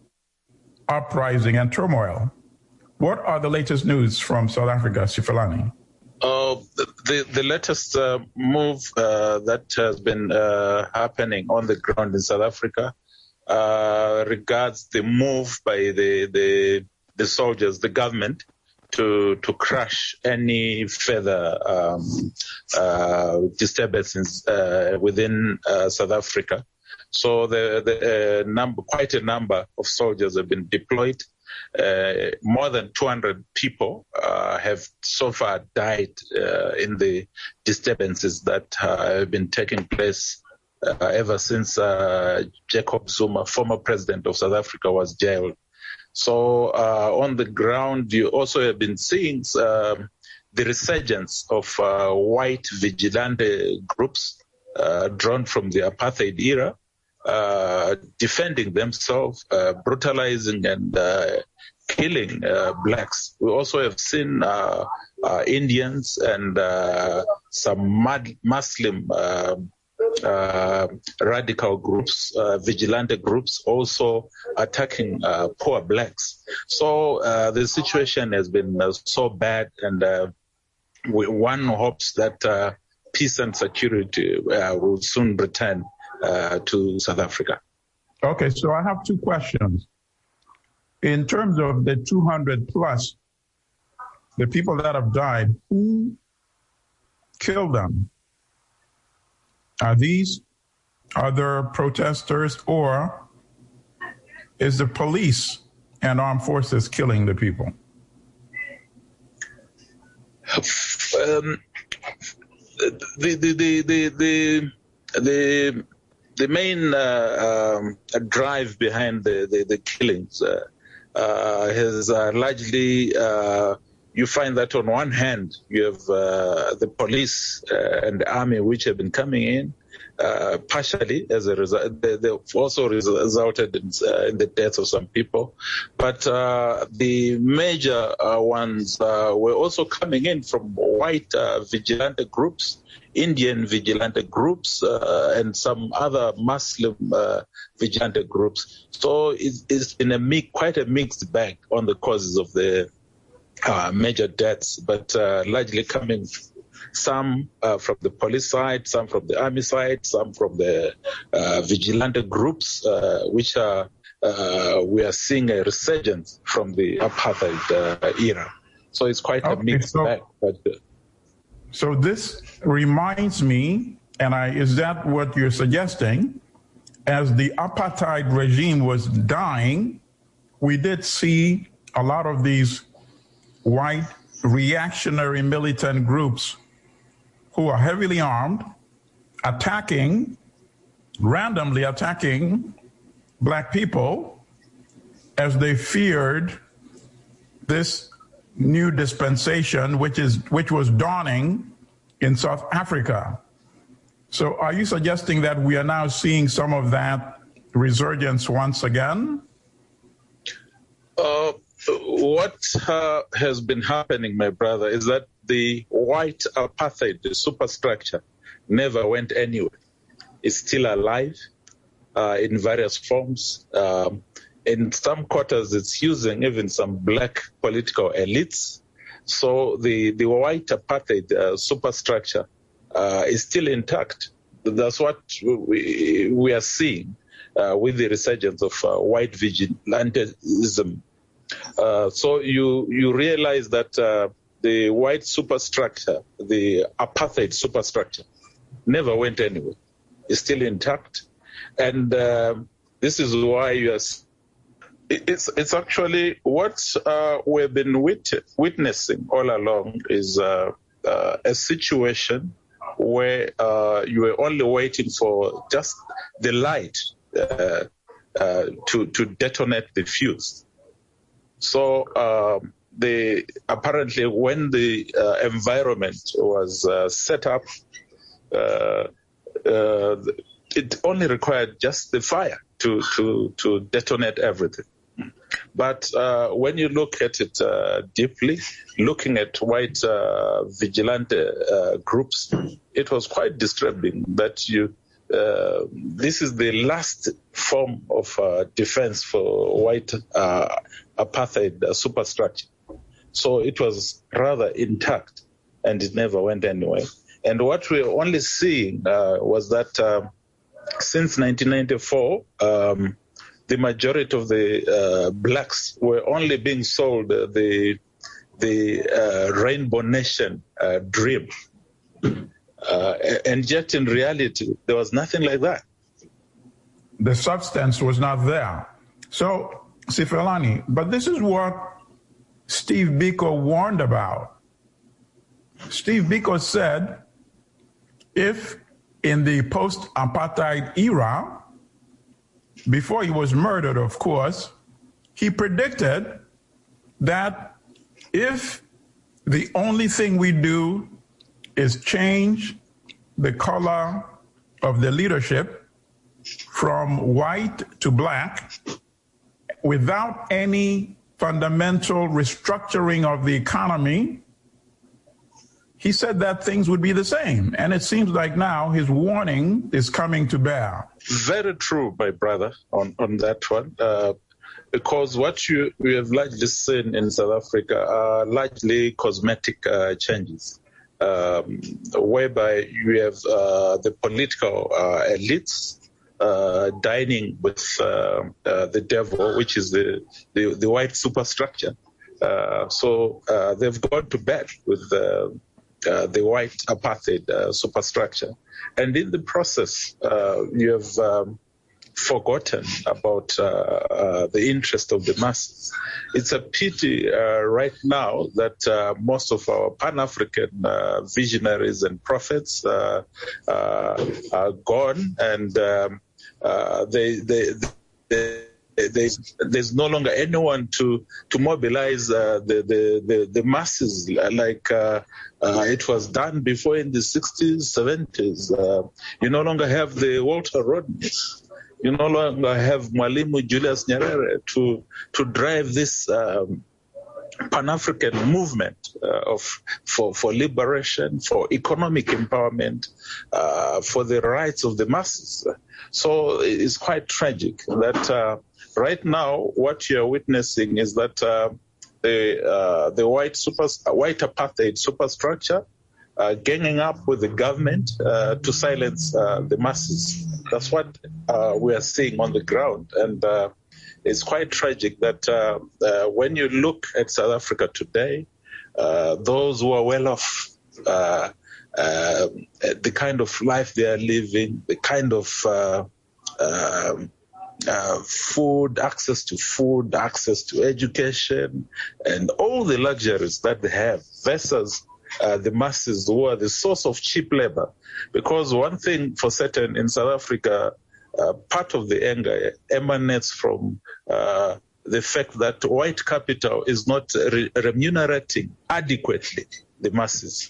uprising and turmoil. What are the latest news from South Africa, Sifelani? Uh, the, the, the latest uh, move uh, that has been uh, happening on the ground in South Africa uh, regards the move by the, the the soldiers, the government, to to crush any further um, uh, disturbances uh, within uh, South Africa. So the, the uh, number, quite a number of soldiers have been deployed uh, more than two hundred people uh, have so far died uh, in the disturbances that uh, have been taking place uh, ever since uh, Jacob Zuma, former president of South Africa, was jailed. So uh, on the ground, you also have been seeing uh, the resurgence of uh, white vigilante groups uh, drawn from the apartheid era, uh, defending themselves, uh, brutalizing and uh, killing uh, blacks. We also have seen uh, uh, Indians and uh, some mad Muslim uh, uh, radical groups, uh, vigilante groups, also attacking uh, poor blacks. So uh, the situation has been uh, so bad, and uh, we, one hopes that uh, peace and security uh, will soon return uh, to South Africa. Okay, so I have two questions. In terms of the two hundred plus, the people that have died, who killed them? Are these other protesters, or is the police and armed forces killing the people? Um, the, the, the, the, the, the, the main uh, um, drive behind the, the, the killings uh, uh, has uh, largely, uh, you find that on one hand, you have uh, the police uh, and the army, which have been coming in uh, partially as a result. They, they've also resulted in, uh, in the deaths of some people. But uh, the major uh, ones uh, were also coming in from white uh, vigilante groups, Indian vigilante groups, uh, and some other Muslim uh, vigilante groups. So it's, it's been a mi- quite a mixed bag on the causes of the Uh, major deaths, but uh, largely coming some uh, from the police side, some from the army side, some from the uh, vigilante groups, uh, which are uh, we are seeing a resurgence from the apartheid uh, era. So it's quite okay, a mixed so, bag. But, uh, so this reminds me, and I, is that what you're suggesting? As the apartheid regime was dying, we did see a lot of these white reactionary militant groups who are heavily armed, attacking, randomly attacking black people as they feared this new dispensation, which is which was dawning in South Africa. So are you suggesting that we are now seeing some of that resurgence once again? Uh, What uh, has been happening, my brother, is that the white apartheid, the superstructure, never went anywhere. It's still alive uh, in various forms. Um, in some quarters, it's using even some black political elites. So the, the white apartheid uh, superstructure uh, is still intact. That's what we, we are seeing uh, with the resurgence of uh, white vigilantism. Uh, so you you realize that uh, the white superstructure, the apartheid superstructure, never went anywhere. It's still intact, and uh, this is why you are. It's it's actually what uh, we've been wit- witnessing all along is uh, uh, a situation where uh, you were only waiting for just the light uh, uh, to to detonate the fuse. So um, the apparently when the uh, environment was uh, set up, uh, uh, it only required just the fire to to to detonate everything. But uh, when you look at it uh, deeply, looking at white uh, vigilante uh, groups, it was quite disturbing that you. Uh, this is the last form of uh, defense for white uh, apartheid uh, superstructure. So it was rather intact, and it never went anywhere. And what we're only seeing uh, was that uh, since nineteen ninety-four, um, the majority of the uh, blacks were only being sold uh, the the uh, Rainbow Nation uh, dream. Uh, and yet, in reality, there was nothing like that. The substance was not there. So Sifelani. But this is what Steve Biko warned about. Steve Biko said, if in the post-apartheid era, before he was murdered, of course, he predicted that if the only thing we do is change the color of the leadership from white to black without any fundamental restructuring of the economy, he said that things would be the same. And it seems like now his warning is coming to bear. Very true, my brother, on, on that one. Uh, because what you we have largely seen in South Africa are largely cosmetic uh, changes, um, whereby you have uh, the political uh, elites uh, dining with uh, uh, the devil, which is the, the, the white superstructure. Uh, so uh, they've gone to bed with uh, uh, the white apartheid uh, superstructure. And in the process, uh, you have um, forgotten about uh, uh, the interest of the masses. It's a pity uh, right now that uh, most of our Pan-African uh, visionaries and prophets uh, uh, are gone, and um, uh, they, they, they There's, there's no longer anyone to to mobilize uh, the, the, the the masses like uh, uh, it was done before in the sixties, seventies. Uh, you no longer have the Walter Rodneys. You no longer have Mwalimu Julius Nyerere to to drive this um, Pan-African movement uh, of for for liberation, for economic empowerment, uh, for the rights of the masses. So it's quite tragic that uh, right now what you're witnessing is that uh, the uh, the white super white apartheid superstructure uh, ganging up with the government uh, to silence uh, the masses. That's what uh, we are seeing on the ground, and uh, it's quite tragic that uh, uh, when you look at South Africa today, uh, those who are well off, uh, uh, the kind of life they are living, the kind of uh, uh, uh, food, access to food, access to education, and all the luxuries that they have versus uh, the masses who are the source of cheap labor. Because one thing for certain in South Africa, Uh, part of the anger emanates from uh, the fact that white capital is not re- remunerating adequately the masses.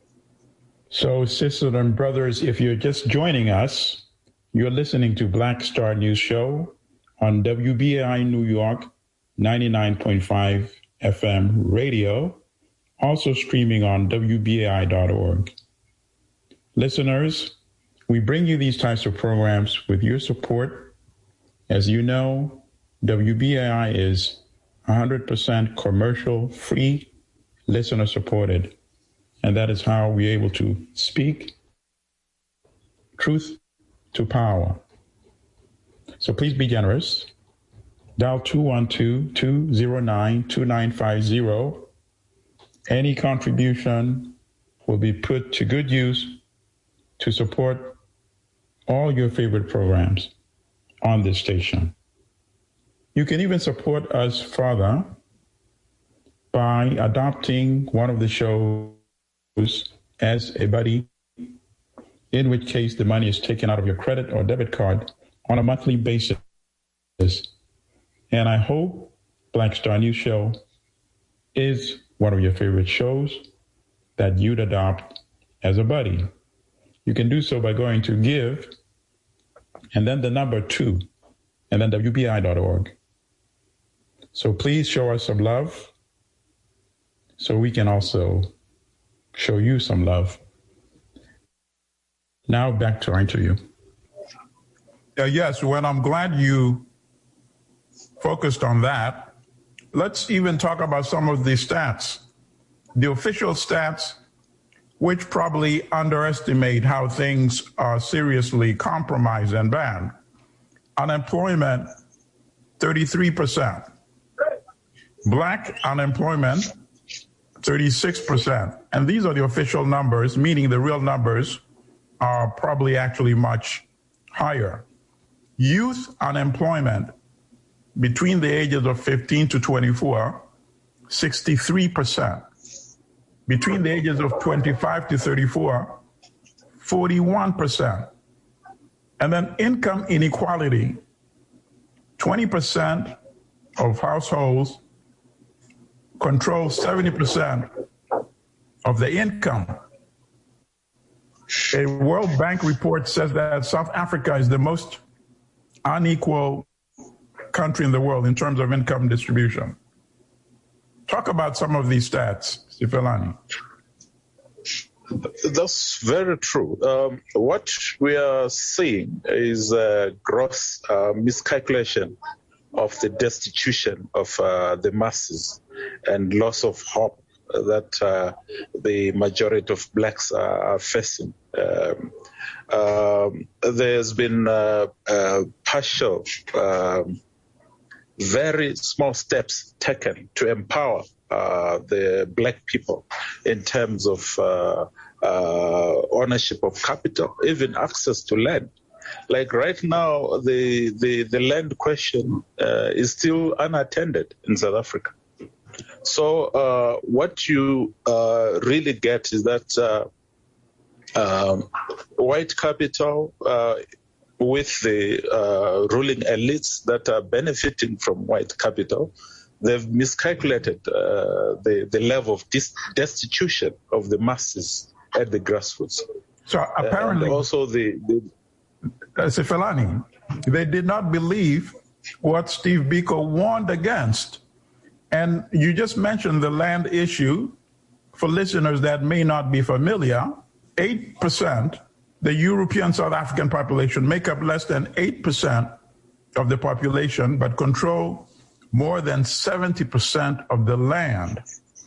So, sisters and brothers, if you're just joining us, you're listening to Black Star News Show on W B A I New York ninety-nine point five F M radio, also streaming on W B A I dot org. Listeners, we bring you these types of programs with your support. As you know, W B A I is one hundred percent commercial, free, listener supported. And that is how we're able to speak truth to power. So please be generous. Dial two one two, two zero nine, two nine five zero. Any contribution will be put to good use to support all your favorite programs on this station. You can even support us further by adopting one of the shows as a buddy, in which case the money is taken out of your credit or debit card on a monthly basis. And I hope Black Star News Show is one of your favorite shows that you'd adopt as a buddy. You can do so by going to give, and then the number two, and then W B I dot org. So please show us some love so we can also show you some love. Now back to our interview. Uh, yes, well, I'm glad you focused on that. Let's even talk about some of the stats. The official stats, which probably underestimate how things are seriously compromised and bad. Unemployment, thirty-three percent. Black unemployment, thirty-six percent. And these are the official numbers, meaning the real numbers are probably actually much higher. Youth unemployment, between the ages of fifteen to twenty-four, sixty-three percent. Between the ages of twenty-five to thirty-four, forty-one percent. And then income inequality, twenty percent of households control seventy percent of the income. A World Bank report says that South Africa is the most unequal country in the world in terms of income distribution. Talk about some of these stats, Sifelani. That's very true. Um, what we are seeing is a gross uh, miscalculation of the destitution of uh, the masses and loss of hope that uh, the majority of blacks are, are facing. Um, um, there's been uh, uh, partial, um, very small steps taken to empower uh, the black people in terms of uh, uh, ownership of capital, even access to land. Like right now, the the, the land question uh, is still unattended in South Africa. So uh, what you uh, really get is that uh, um, white capital uh, with the uh, ruling elites that are benefiting from white capital, they've miscalculated uh, the, the level of dis- destitution of the masses at the grassroots. So apparently, and also the... the uh, Sifelani, they did not believe what Steve Biko warned against. And you just mentioned the land issue. For listeners that may not be familiar, eight percent, the European South African population make up less than eight percent of the population, but control more than seventy percent of the land.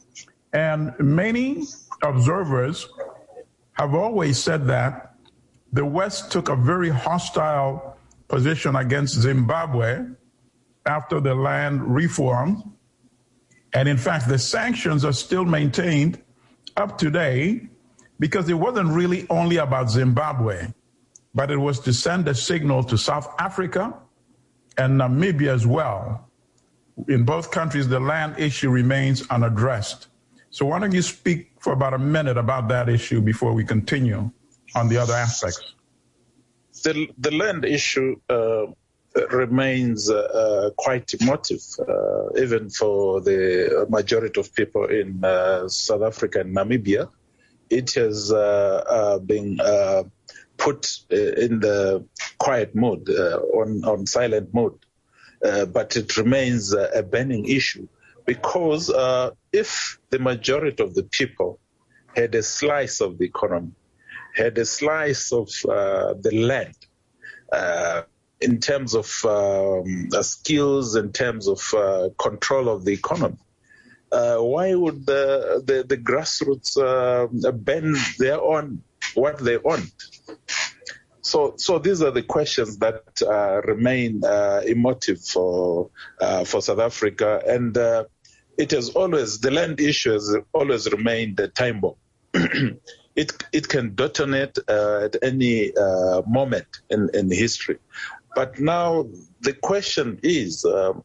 And many observers have always said that the West took a very hostile position against Zimbabwe after the land reform. And in fact, the sanctions are still maintained up today because it wasn't really only about Zimbabwe, but it was to send a signal to South Africa and Namibia as well. In both countries, the land issue remains unaddressed. So why don't you speak for about a minute about that issue before we continue on the other aspects? The, the land issue uh, remains uh, quite emotive, uh, even for the majority of people in uh, South Africa and Namibia. It has uh, uh, been uh, put in the quiet mode, uh, on, on silent mode, uh, but it remains a burning issue because uh, if the majority of the people had a slice of the economy, had a slice of uh, the land, uh, in terms of um, uh, skills, in terms of uh, control of the economy, uh, why would the, the, the grassroots uh, bend their own, what they want? So, so these are the questions that uh, remain uh, emotive for uh, for South Africa, and uh, it has always, the land issue has always remained a time bomb. it it can detonate uh, at any uh, moment in, in history. But now the question is, um,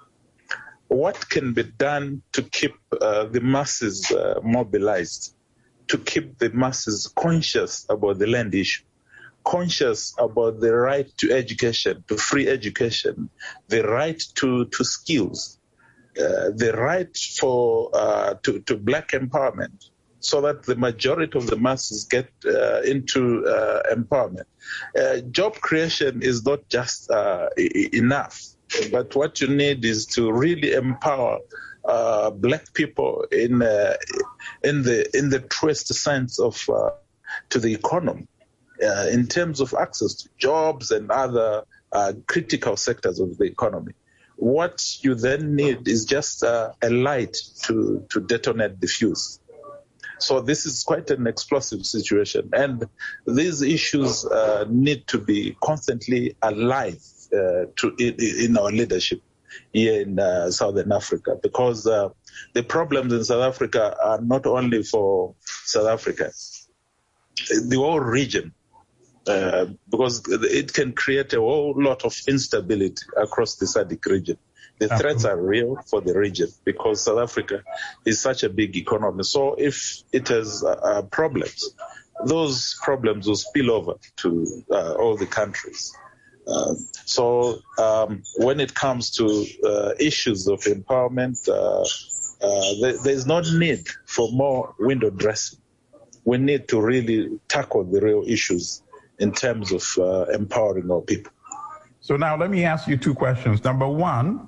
what can be done to keep uh, the masses uh, mobilized, to keep the masses conscious about the land issue, conscious about the right to education, to free education, the right to, to skills, uh, the right for uh, to, to black empowerment, so that the majority of the masses get uh, into uh, empowerment. Uh, job creation is not just uh, I- enough, but what you need is to really empower uh, black people in uh, in the in the truest sense of uh, to the economy, uh, in terms of access to jobs and other uh, critical sectors of the economy. What you then need is just uh, a light to to detonate the fuse. So this is quite an explosive situation, and these issues uh, need to be constantly alive uh, to in, in our leadership here in uh, Southern Africa, because uh, the problems in South Africa are not only for South Africa, the whole region, uh, because it can create a whole lot of instability across the S A D C region. The threats are real for the region because South Africa is such a big economy. So if it has uh, problems, those problems will spill over to uh, all the countries. Uh, so um, when it comes to uh, issues of empowerment, uh, uh, there, there's no need for more window dressing. We need to really tackle the real issues in terms of uh, empowering our people. So now let me ask you two questions. Number one,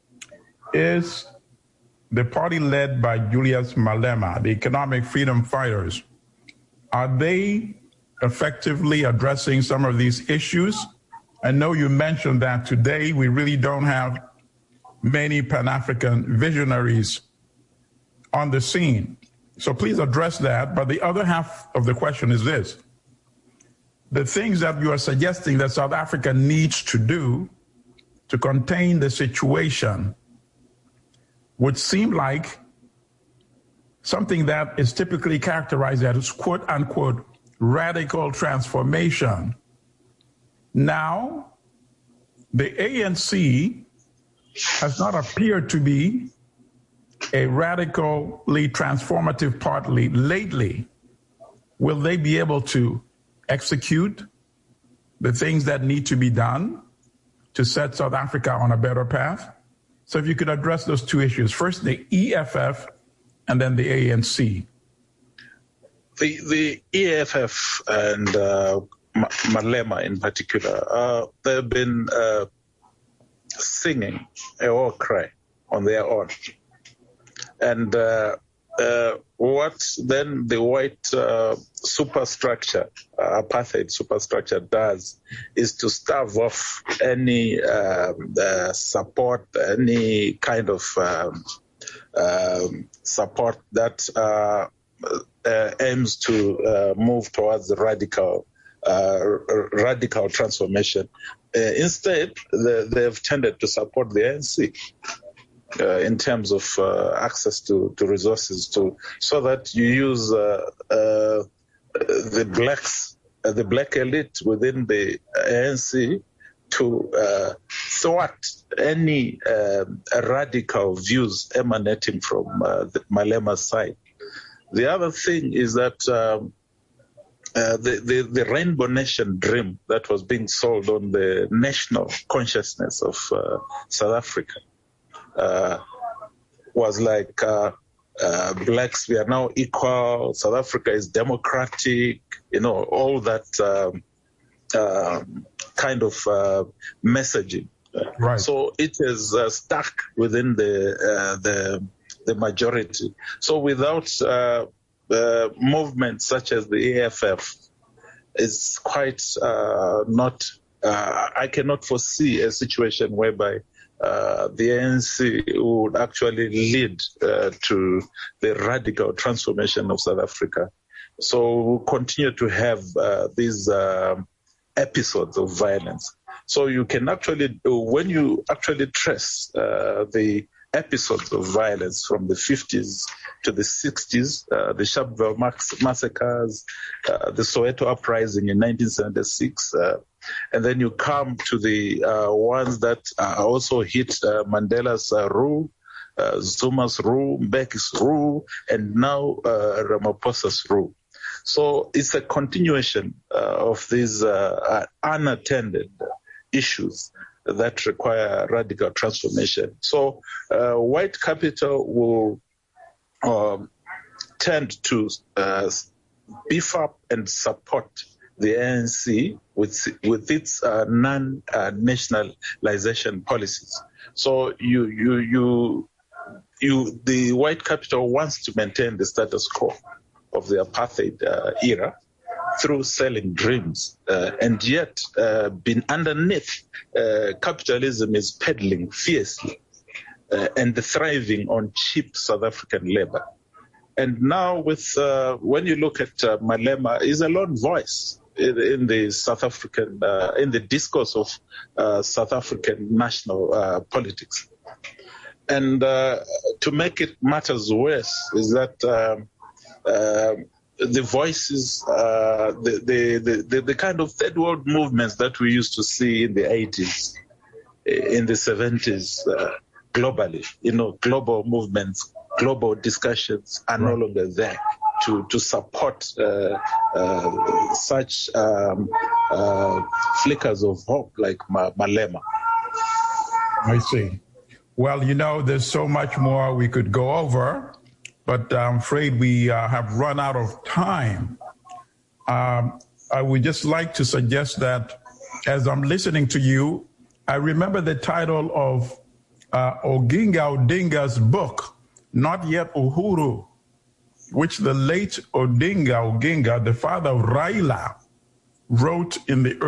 is the party led by Julius Malema, the Economic Freedom Fighters, are they effectively addressing some of these issues? I know you mentioned that today we really don't have many Pan-African visionaries on the scene. So please address that. But the other half of the question is this. The things that you are suggesting that South Africa needs to do to contain the situation would seem like something that is typically characterized as quote unquote radical transformation. Now, the A N C has not appeared to be a radically transformative party lately. Will they be able to execute the things that need to be done to set South Africa on a better path? So if you could address those two issues, first the E F F and then the A N C. The, the E F F and uh, Malema in particular, uh, they've been uh, singing a war cry on their own. And uh, uh, what then the white uh, superstructure, uh, apartheid superstructure does is to starve off any uh, uh, support, any kind of um, um, support that uh, uh, aims to uh, move towards the radical, uh, radical transformation. Uh, instead, they, they've tended to support the A N C. Uh, in terms of uh, access to, to resources, to so that you use uh, uh, the blacks, uh, the black elite within the A N C to uh, thwart any uh, radical views emanating from uh, the Malema's side. The other thing is that um, uh, the, the, the Rainbow Nation dream that was being sold on the national consciousness of uh, South Africa Uh, was like uh, uh, blacks, we are now equal, South Africa is democratic, you know, all that um, uh, kind of uh, messaging. Right. So it is uh, stuck within the, uh, the the majority. So without uh, uh, movements such as the A F F, it's quite uh, not, uh, I cannot foresee a situation whereby Uh, the A N C would actually lead uh, to the radical transformation of South Africa. So we'll continue to have uh, these uh, episodes of violence. So you can actually, when you actually trace uh, the episodes of violence from the fifties to the sixties, uh, the Sharpeville massacres, uh, the Soweto uprising in nineteen seventy-six, uh, and then you come to the uh, ones that uh, also hit uh, Mandela's uh, rule, uh, Zuma's rule, Mbeki's rule, and now uh, Ramaphosa's rule. So it's a continuation uh, of these uh, unattended issues that require radical transformation. So uh, white capital will um, tend to uh, beef up and support the A N C with with its uh, non-nationalization policies. So you you you you the white capital wants to maintain the status quo of the apartheid uh, era through selling dreams, uh, and yet uh, been underneath uh, capitalism is peddling fiercely uh, and thriving on cheap South African labor. And now with uh, when you look at uh, Malema, is a lone voice in, in the South African uh, in the discourse of uh, South African national uh, politics. And uh, to make it matters worse is that um, uh, the voices, uh, the, the, the, the kind of third world movements that we used to see in the eighties, in the seventies, uh, globally. You know, global movements, global discussions are right. no longer there to, to support uh, uh, such um, uh, flickers of hope like Ma- Malema. I see. Well, you know, there's so much more we could go over, but I'm afraid we uh, have run out of time. Um, I would just like to suggest that as I'm listening to you, I remember the title of uh, Oginga Odinga's book, Not Yet Uhuru, which the late Odinga Oginga, the father of Raila, wrote in the